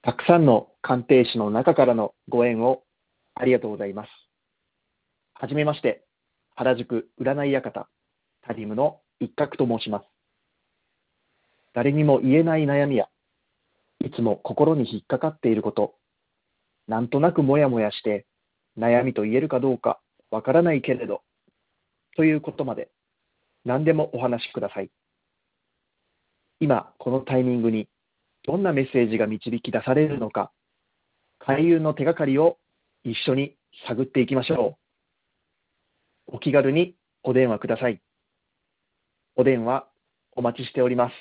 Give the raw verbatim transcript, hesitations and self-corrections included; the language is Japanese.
たくさんの鑑定士の中からのご縁をありがとうございます。はじめまして、原宿占い館タリムの一角と申します。誰にも言えない悩みや、いつも心に引っかかっていること、なんとなくもやもやして悩みと言えるかどうかわからないけれど、ということまで何でもお話しください。今このタイミングにどんなメッセージが導き出されるのか、開運の手がかりを一緒に探っていきましょう。お気軽にお電話ください。お電話お待ちしております。